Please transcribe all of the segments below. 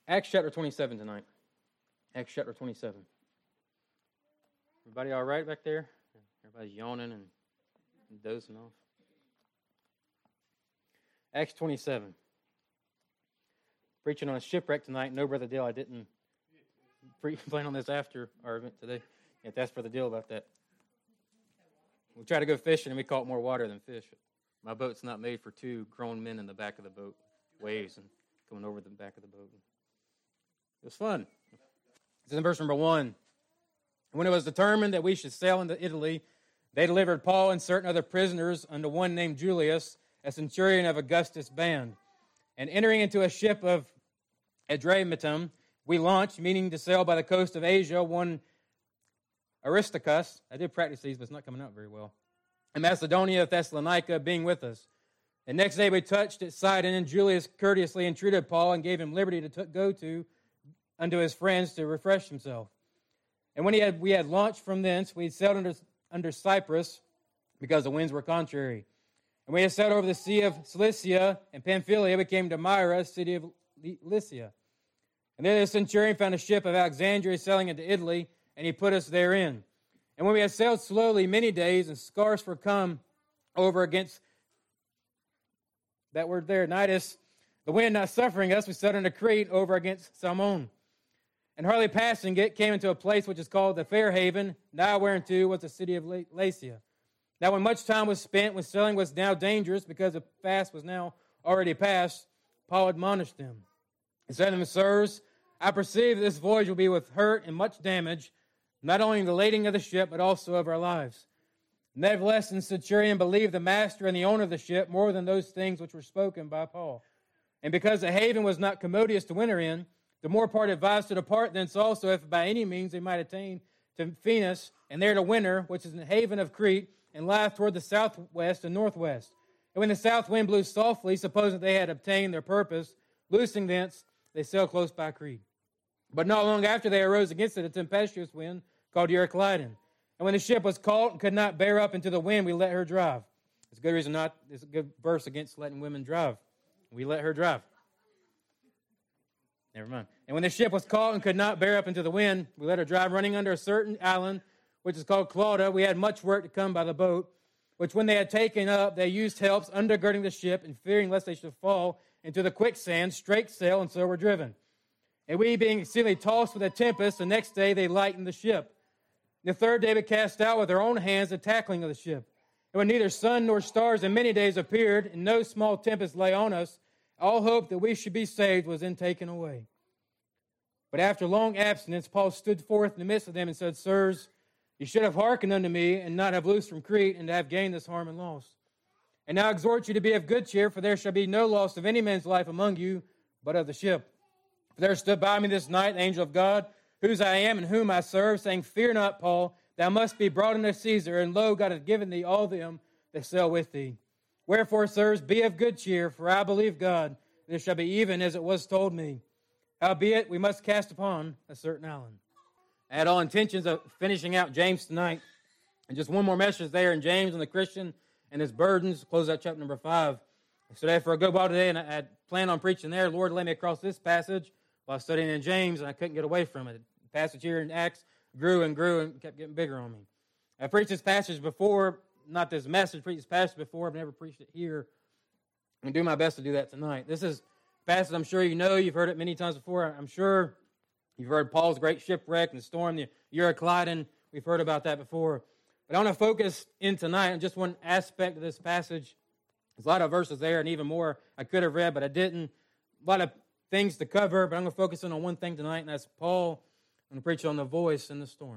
Acts chapter 27 tonight. Acts chapter 27. Everybody all right back there? Everybody's yawning and dozing off. Acts 27. Preaching on a shipwreck tonight. No, Brother Dale, I didn't plan on this after our event today. You have to ask Brother Dale about that. We tried to go fishing and we caught more water than fish. My boat's not made for two grown men in the back of the boat. Waves and going over the back of the boat. It was fun. It's in verse number 1. When it was determined that we should sail into Italy, they delivered Paul and certain other prisoners unto one named Julius, a centurion of Augustus' band. And entering into a ship of Adramyttum, we launched, meaning to sail by the coast of Asia, one Aristarchus. I did practice these, but it's not coming out very well. And Macedonia of Thessalonica being with us. And next day we touched at Sidon, and Julius courteously entreated Paul and gave him liberty to go to unto his friends to refresh himself. And when we had launched from thence, we sailed under Cyprus, because the winds were contrary. And we had sailed over the sea of Cilicia and Pamphylia. We came to Myra, city of Lycia. And there the centurion found a ship of Alexandria sailing into Italy, and he put us therein. And when we had sailed slowly many days, and scarce were come over against that word there, Nidus, the wind not suffering us, we sailed into Crete over against Salmon. And hardly passing it, came into a place which is called the Fair Haven, nigh whereunto was the city of Lasea. Now when much time was spent, when sailing was now dangerous, because the fast was now already past, Paul admonished them. He said to them, Sirs, I perceive that this voyage will be with hurt and much damage, not only in the lading of the ship, but also of our lives. Nevertheless, the centurion believed the master and the owner of the ship more than those things which were spoken by Paul. And because the haven was not commodious to winter in, the more part advised to depart thence also, if by any means they might attain to Phoenix, and there to winter, which is in the haven of Crete, and lieth toward the southwest and northwest. And when the south wind blew softly, supposing they had obtained their purpose, loosing thence, they sailed close by Crete. But not long after they arose against it a tempestuous wind called Euroclydon. And when the ship was caught and could not bear up into the wind, we let her drive. It's a good reason not. It's a good verse against letting women drive. We let her drive. Never mind. And when the ship was caught and could not bear up into the wind, we let her drive, running under a certain island, which is called Clauda. We had much work to come by the boat, which when they had taken up, they used helps undergirding the ship, and fearing lest they should fall into the quicksand, straight sail, and so were driven. And we, being exceedingly tossed with a tempest, the next day they lightened the ship. The third day we cast out with our own hands the tackling of the ship. And when neither sun nor stars in many days appeared, and no small tempest lay on us, all hope that we should be saved was then taken away. But after long abstinence, Paul stood forth in the midst of them and said, Sirs, you should have hearkened unto me, and not have loosed from Crete, and to have gained this harm and loss. And now I exhort you to be of good cheer, for there shall be no loss of any man's life among you, but of the ship. For there stood by me this night an angel of God, whose I am and whom I serve, saying, Fear not, Paul, thou must be brought unto Caesar, and lo, God hath given thee all them that sail with thee. Wherefore, sirs, be of good cheer, for I believe God, that it shall be even as it was told me. Howbeit, we must cast upon a certain island. I had all intentions of finishing out James tonight, and just one more message there in James on the Christian and his burdens, close out chapter number 5. So therefore I go by today, and I had planned on preaching there. Lord led me across this passage while studying in James, and I couldn't get away from it. The passage here in Acts grew and grew and kept getting bigger on me. I preached this passage before, not this message, preached this passage before. I've never preached it here. I'm going to do my best to do that tonight. This is a passage I'm sure you know. You've heard it many times before. I'm sure you've heard Paul's great shipwreck and the storm, the Euroclydon. We've heard about that before. But I want to focus in tonight on just one aspect of this passage. There's a lot of verses there and even more I could have read, but I didn't. A lot of things to cover, but I'm going to focus in on one thing tonight, and that's Paul. I'm going to preach on the voice in the storm.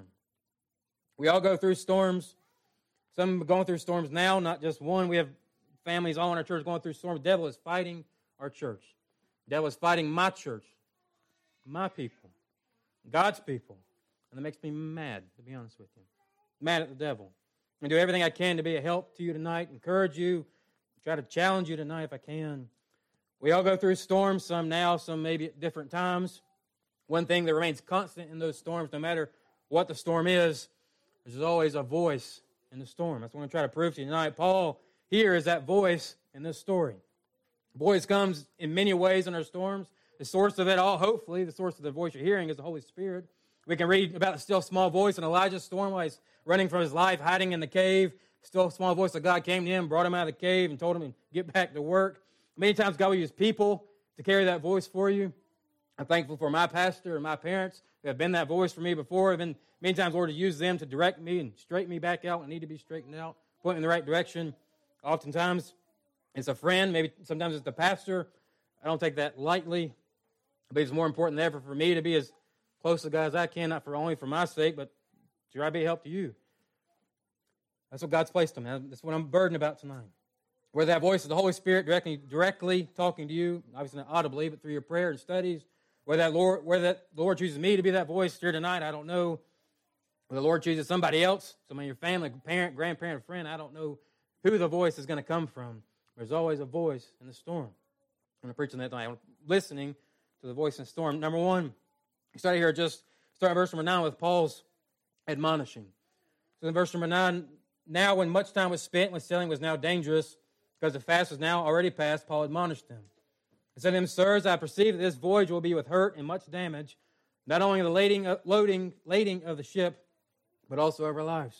We all go through storms. Some are going through storms now, not just one. We have families all in our church going through storms. The devil is fighting our church. The devil is fighting my church, my people, God's people. And that makes me mad, to be honest with you. Mad at the devil. I'm going to do everything I can to be a help to you tonight, encourage you, try to challenge you tonight if I can. We all go through storms, some now, some maybe at different times. One thing that remains constant in those storms, no matter what the storm is, there's always a voice in the storm. That's what I'm going to try to prove to you tonight. Paul here is that voice in this story. The voice comes in many ways in our storms. the source of it all, hopefully, the source of the voice you're hearing is the Holy Spirit. We can read about the still small voice in Elijah's storm while he's running from his life, hiding in the cave. Still small voice of God came to him, brought him out of the cave, and told him to get back to work. Many times God will use people to carry that voice for you. I'm thankful for my pastor and my parents who have been that voice for me before. I've been many times, Lord, to use them to direct me and straighten me back out when I need to be straightened out, point me in the right direction. Oftentimes, it's a friend. Maybe sometimes it's the pastor. I don't take that lightly. But it's more important than ever for me to be as close to God as I can, not for only for my sake, but to try to be a help to you. That's what God's placed on me. That's what I'm burdened about tonight. Whether that voice is the Holy Spirit directly talking to you, obviously not audibly, but through your prayer and studies. Whether the Lord chooses me to be that voice here tonight, I don't know. Whether the Lord chooses somebody else, somebody in your family, parent, grandparent, friend, I don't know who the voice is going to come from. There's always a voice in the storm. I'm going to preach on that tonight. I'm listening to the voice in the storm. Number one, we started here just start verse number 9 with Paul's admonishing. So in verse number 9, now when much time was spent, when sailing was now dangerous, because the fast was now already past, Paul admonished them. He said to them, sirs, I perceive that this voyage will be with hurt and much damage, not only the lading of the ship, but also of our lives.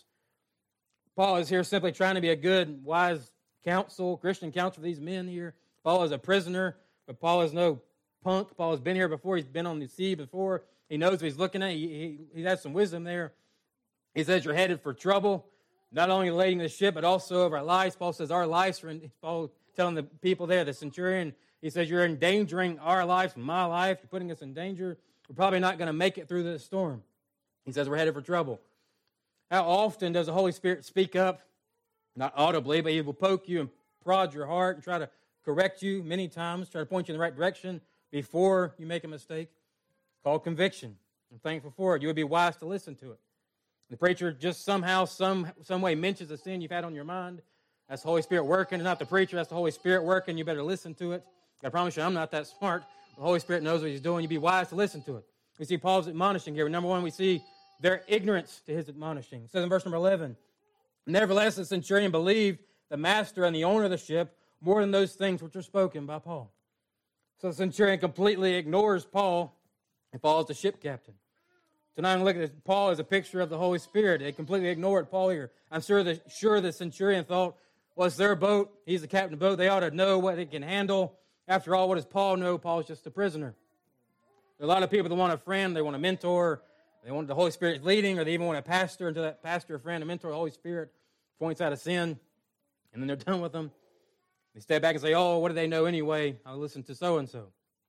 Paul is here simply trying to be a good, wise counsel, Christian counsel for these men here. Paul is a prisoner, but Paul is no punk. Paul has been here before. He's been on the sea before. He knows what he's looking at. He has some wisdom there. He says you're headed for trouble, not only the lading of the ship, but also of our lives. Paul says our lives are in, Paul telling the people there, the centurion, he says you're endangering our lives, my life. You're putting us in danger. We're probably not going to make it through this storm. He says we're headed for trouble. How often does the Holy Spirit speak up? Not audibly, but he will poke you and prod your heart and try to correct you many times, try to point you in the right direction before you make a mistake. It's called conviction. I'm thankful for it. You would be wise to listen to it. The preacher just somehow, some way mentions a sin you've had on your mind. That's the Holy Spirit working. It's not the preacher. That's the Holy Spirit working. You better listen to it. I promise you, I'm not that smart. The Holy Spirit knows what he's doing. You be wise to listen to it. We see Paul's admonishing here. Number one, we see their ignorance to his admonishing. It says in verse number 11, nevertheless, the centurion believed the master and the owner of the ship more than those things which are spoken by Paul. So the centurion completely ignores Paul, and Paul is the ship captain. Tonight, I'm looking at Paul as a picture of the Holy Spirit. They completely ignored Paul here. I'm sure the centurion thought, well, it's their boat. He's the captain of the boat. They ought to know what it can handle. After all, what does Paul know? Paul's just a prisoner. There are a lot of people that want a friend. They want a mentor. They want the Holy Spirit leading, or they even want a pastor. Until that pastor, a friend, a mentor, the Holy Spirit points out a sin, and then they're done with them. They step back and say, oh, what do they know anyway? I'll listen to so-and-so.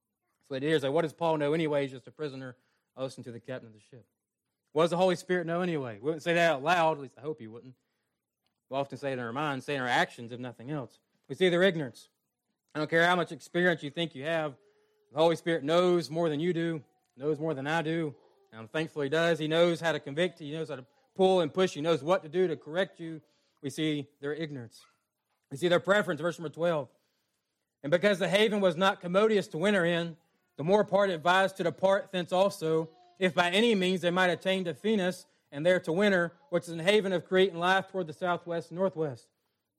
So they hear, say, what does Paul know anyway? He's just a prisoner. I'll listen to the captain of the ship. What does the Holy Spirit know anyway? We wouldn't say that out loud. At least I hope you wouldn't. We often say it in our minds, say it in our actions, if nothing else. We see their ignorance. I don't care how much experience you think you have. The Holy Spirit knows more than you do, knows more than I do. And thankfully he does. He knows how to convict. He knows how to pull and push. He knows what to do to correct you. We see their ignorance. We see their preference, verse number 12. And because the haven was not commodious to winter in, the more part advised to depart thence also, if by any means they might attain to Phoenix, and there to winter, which is an haven of Crete and lieth toward the southwest and northwest.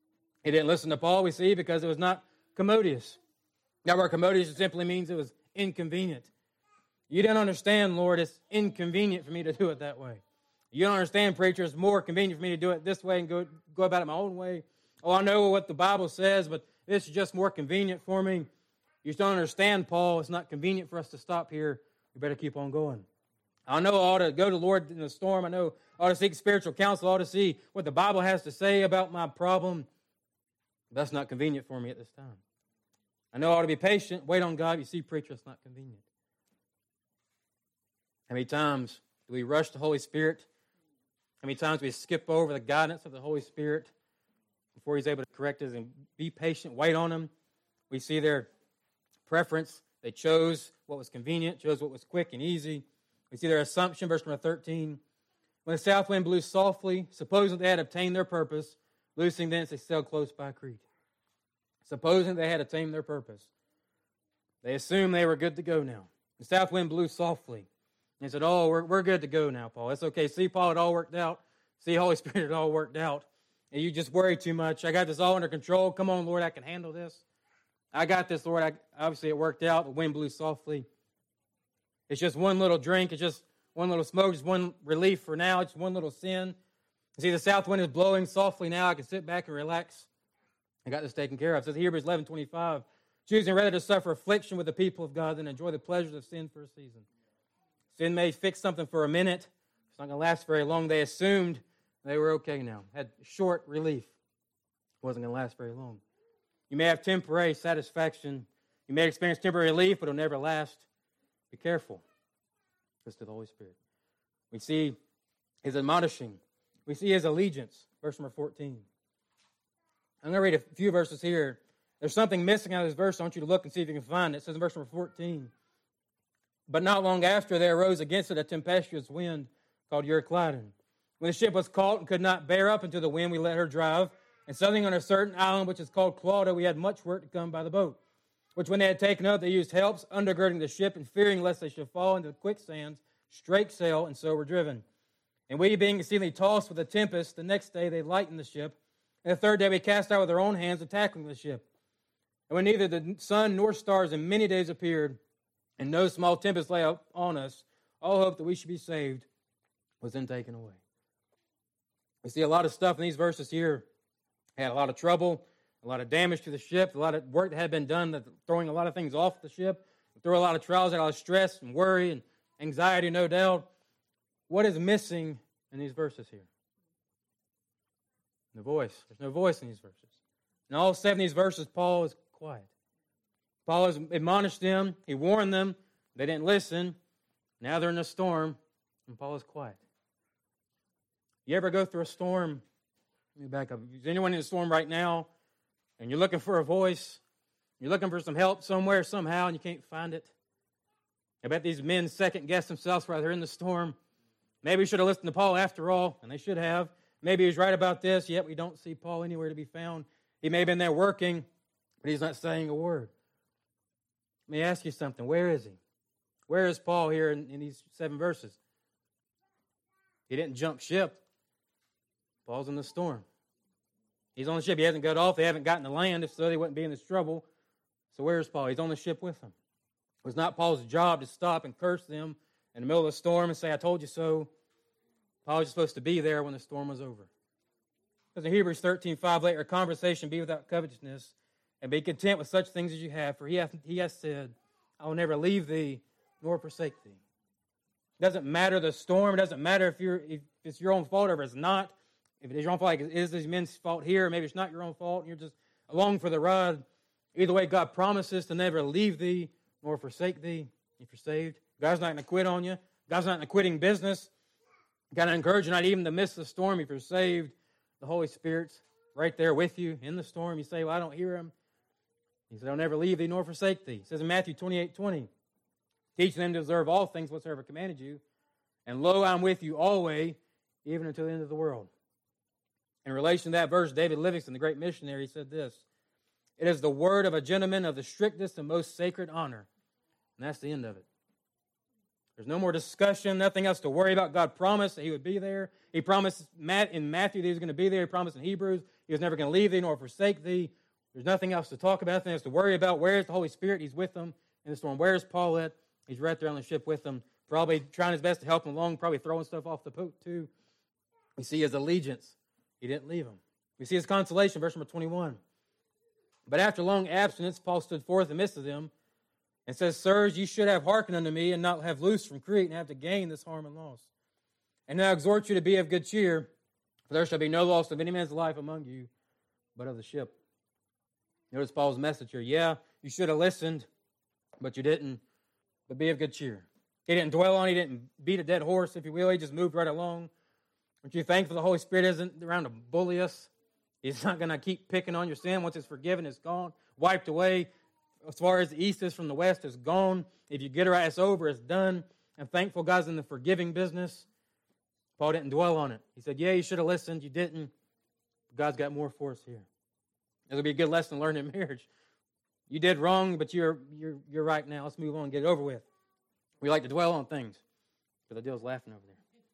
He didn't listen to Paul, we see, because it was not commodious. That word commodious simply means it was inconvenient. You don't understand, Lord, it's inconvenient for me to do it that way. You don't understand, preacher, it's more convenient for me to do it this way and go about it my own way. Oh, I know what the Bible says, but this is just more convenient for me. You don't understand, Paul, it's not convenient for us to stop here. We better keep on going. I know I ought to go to the Lord in the storm. I know I ought to seek spiritual counsel. I ought to see what the Bible has to say about my problem. But that's not convenient for me at this time. I know I ought to be patient, wait on God. You see, preacher, it's not convenient. How many times do we rush the Holy Spirit? How many times do we skip over the guidance of the Holy Spirit before he's able to correct us and be patient, wait on him? We see their preference. They chose what was convenient, chose what was quick and easy. We see their assumption, verse number 13. When the south wind blew softly, supposing they had obtained their purpose, loosing thence they sailed close by Crete. Supposing they had attained their purpose. They assumed they were good to go now. The south wind blew softly. And said, oh, we're good to go now, Paul. That's okay. See, Paul, it all worked out. See, Holy Spirit, it all worked out. And you just worry too much. I got this all under control. Come on, Lord, I can handle this. I got this, Lord. Obviously, it worked out. The wind blew softly. It's just one little drink. It's just one little smoke. Just one relief for now. It's one little sin. See, the south wind is blowing softly now. I can sit back and relax. I got this taken care of. It says Hebrews 11:25, choosing rather to suffer affliction with the people of God than enjoy the pleasures of sin for a season. Sin may fix something for a minute. It's not going to last very long. They assumed they were okay now. Had short relief. It wasn't going to last very long. You may have temporary satisfaction. You may experience temporary relief, but it'll never last. Be careful. Listen to the Holy Spirit. We see his admonishing. We see his allegiance. Verse number 14. I'm going to read a few verses here. There's something missing out of this verse. I want you to look and see if you can find it. It says in verse number 14, but not long after there arose against it a tempestuous wind called Euroclydon. When the ship was caught and could not bear up into the wind, we let her drive. And sailing on a certain island which is called Clauda, we had much work to come by the boat. Which when they had taken up, they used helps, undergirding the ship, and fearing lest they should fall into the quicksands, strake sail, and so were driven. And we, being exceedingly tossed with a tempest, the next day they lightened the ship. And the third day we cast out with our own hands, tackling the ship. And when neither the sun nor stars in many days appeared, and no small tempest lay on us, all hope that we should be saved was then taken away. We see a lot of stuff in these verses here. Had a lot of trouble, a lot of damage to the ship, a lot of work that had been done, throwing a lot of things off the ship, threw a lot of trials, a lot of stress and worry and anxiety, no doubt. What is missing in these verses here? The voice. There's no voice in these verses. In all 7 of these verses, Paul is quiet. Paul has admonished them. He warned them. They didn't listen. Now they're in a storm, and Paul is quiet. You ever go through a storm? Let me back up. Is anyone in a storm right now, and you're looking for a voice, you're looking for some help somewhere, somehow, and you can't find it? I bet these men second-guess themselves while they're in the storm. Maybe we should have listened to Paul after all, and they should have. Maybe he was right about this, yet we don't see Paul anywhere to be found. He may have been there working, but he's not saying a word. Let me ask you something. Where is he? Where is Paul here in these 7 verses? He didn't jump ship. Paul's in the storm. He's on the ship. He hasn't got off. They haven't gotten to land. If so, they wouldn't be in this trouble. So where's Paul? He's on the ship with them. It was not Paul's job to stop and curse them in the middle of the storm and say, I told you so. Paul was supposed to be there when the storm was over. Because in Hebrews 13:5, let your conversation be without covetousness, and be content with such things as you have. For he has said, I will never leave thee nor forsake thee. It doesn't matter the storm. It doesn't matter if it's your own fault or if it's not. If it is your own fault, like it is these men's fault here, maybe it's not your own fault, and you're just along for the ride. Either way, God promises to never leave thee nor forsake thee if you're saved. God's not going to quit on you. God's not in the quitting business. Got to encourage you not even to miss the storm if you're saved. The Holy Spirit's right there with you in the storm. You say, well, I don't hear him. He said, I'll never leave thee nor forsake thee. It says in Matthew 28:20, teach them to observe all things whatsoever commanded you. And lo, I'm with you always, even until the end of the world. In relation to that verse, David Livingstone, the great missionary, said this, it is the word of a gentleman of the strictest and most sacred honor. And that's the end of it. There's no more discussion, nothing else to worry about. God promised that he would be there. He promised in Matthew that he was going to be there. He promised in Hebrews he was never going to leave thee nor forsake thee. There's nothing else to talk about, nothing else to worry about. Where is the Holy Spirit? He's with them in the storm. Where is Paul at? He's right there on the ship with them, probably trying his best to help them along, probably throwing stuff off the boat too. We see his allegiance. He didn't leave him. We see his consolation, verse number 21. But after long abstinence, Paul stood forth in the midst of them and says, sirs, ye should have hearkened unto me and not have loosed from Crete and have to gain this harm and loss. And now I exhort you to be of good cheer, for there shall be no loss of any man's life among you, but of the ship. Notice Paul's message here. Yeah, you should have listened, but you didn't. But be of good cheer. He didn't dwell on it. He didn't beat a dead horse, if you will. He just moved right along. Aren't you thankful the Holy Spirit isn't around to bully us? He's not going to keep picking on your sin. Once it's forgiven, it's gone, wiped away. As far as the east is from the west, it's gone. If you get it right, it's over, it's done. I'm thankful God's in the forgiving business. Paul didn't dwell on it. He said, yeah, you should have listened. You didn't. God's got more for us here. It'll be a good lesson to learn in marriage. You did wrong, but you're right now. Let's move on and get it over with. We like to dwell on things. But the deal's laughing over there.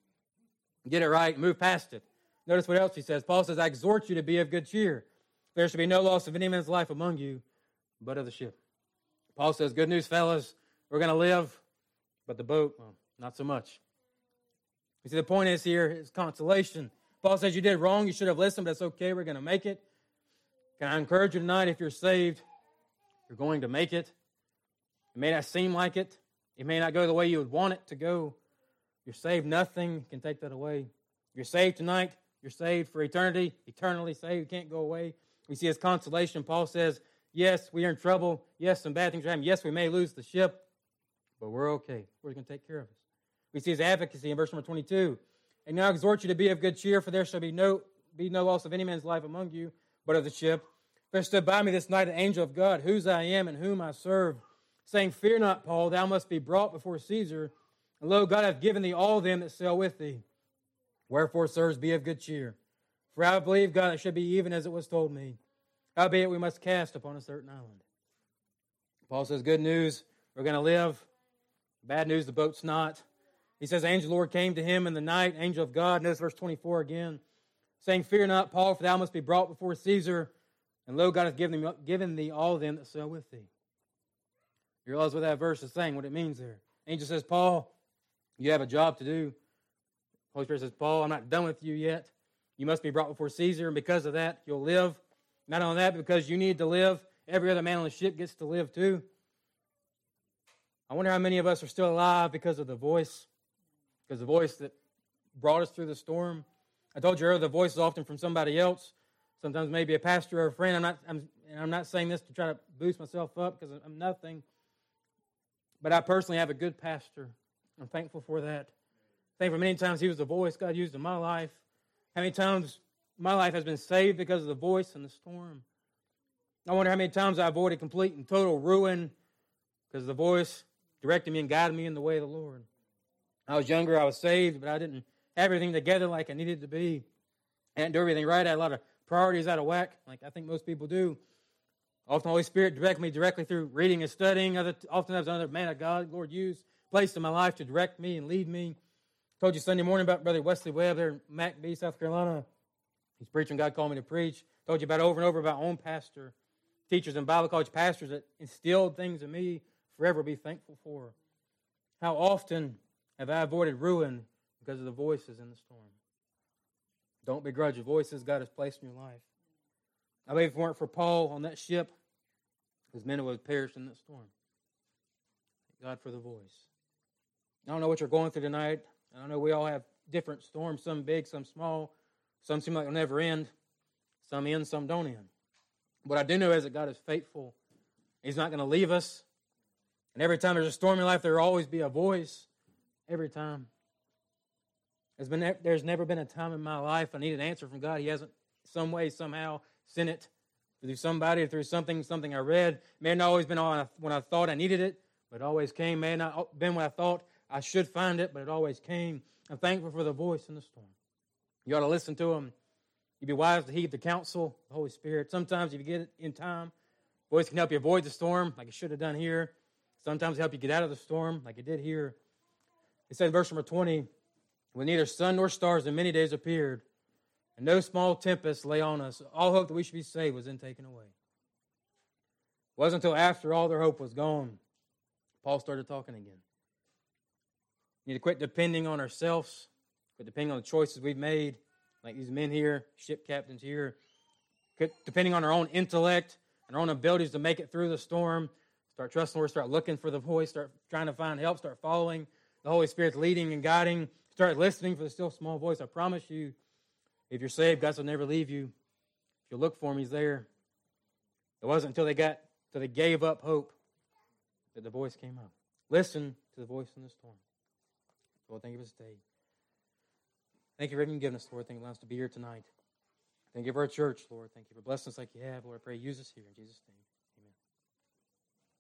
Get it right, move past it. Notice what else he says. Paul says, I exhort you to be of good cheer. There should be no loss of any man's life among you, but of the ship. Paul says, good news, fellas, we're going to live, but the boat, well, not so much. You see, the point is here is consolation. Paul says you did wrong, you should have listened, but it's okay, we're going to make it. Can I encourage you tonight, if you're saved, you're going to make it. It may not seem like it. It may not go the way you would want it to go. You're saved, nothing can take that away. You're saved tonight, you're saved for eternity, eternally saved, you can't go away. We see his consolation. Paul says, yes, we are in trouble. Yes, some bad things are happening. Yes, we may lose the ship, but we're okay. We're going to take care of us. We see his advocacy in verse number 22. And now I exhort you to be of good cheer, for there shall be no loss of any man's life among you, but of the ship. There stood by me this night an angel of God, whose I am and whom I serve, saying, fear not, Paul, thou must be brought before Caesar. And lo, God hath given thee all them that sail with thee. Wherefore, sirs, be of good cheer. For I believe, God, it should be even as it was told me. Howbeit we must cast upon a certain island. Paul says, good news, we're going to live. Bad news, the boat's not. He says, angel of the Lord came to him in the night, angel of God. Notice verse 24 again, saying, fear not, Paul, for thou must be brought before Caesar. And lo, God hath given thee all them that sail with thee. You realize what that verse is saying, what it means there. Angel says, Paul, you have a job to do. Holy Spirit says, Paul, I'm not done with you yet. You must be brought before Caesar, and because of that, you'll live. Not only that, but because you need to live, every other man on the ship gets to live too. I wonder how many of us are still alive because of the voice that brought us through the storm. I told you earlier, the voice is often from somebody else, sometimes maybe a pastor or a friend. I'm not saying this to try to boost myself up because I'm nothing, but I personally have a good pastor. I'm thankful for that. Thankful many times he was the voice God used in my life. How many times my life has been saved because of the voice in the storm. I wonder how many times I avoided complete and total ruin because the voice directed me and guided me in the way of the Lord. I was younger, I was saved, but I didn't have everything together like I needed to be. I didn't do everything right. I had a lot of priorities out of whack, like I think most people do. Often the Holy Spirit directed me directly through reading and studying. Oftentimes another man of God, Lord used, placed in my life to direct me and lead me. I told you Sunday morning about Brother Wesley Webb there in McBee, South Carolina. He's preaching, God called me to preach. Told you about over and over about my own pastor, teachers and Bible college pastors that instilled things in me forever be thankful for. How often have I avoided ruin because of the voices in the storm? Don't begrudge the voices God has placed in your life. I believe if it weren't for Paul on that ship, his men would have perished in that storm. Thank God for the voice. I don't know what you're going through tonight. I don't know, we all have different storms, some big, some small. Some seem like they'll never end. Some end, some don't end. What I do know is that God is faithful. He's not going to leave us. And every time there's a storm in life, there will always be a voice. Every time. There's never been a time in my life I need an answer from God. He hasn't, some way, somehow, sent it through somebody, through something I read. It may not always been when I thought I needed it, but it always came. May not been when I thought I should find it, but it always came. I'm thankful for the voice in the storm. You ought to listen to him. You'd be wise to heed the counsel of the Holy Spirit. Sometimes if you get it in time, voice can help you avoid the storm like it should have done here. Sometimes help you get out of the storm like it did here. It said in verse number 20, when neither sun nor stars in many days appeared, and no small tempest lay on us, all hope that we should be saved was then taken away. It wasn't until after all their hope was gone, Paul started talking again. We need to quit depending on ourselves, quit depending on the choices we've made, like these men here, ship captains here, quit depending on our own intellect and our own abilities to make it through the storm. Start trusting the Lord, start looking for the voice, start trying to find help, start following the Holy Spirit's leading and guiding. Start listening for the still small voice. I promise you, if you're saved, God will never leave you. If you look for him, he's there. It wasn't until they gave up hope that the voice came up. Listen to the voice in the storm. Lord, thank you for this day. Thank you for even giving us, Lord. Thank you for allowing us to be here tonight. Thank you for our church, Lord. Thank you for blessing us like you have. Lord, I pray use us here in Jesus' name.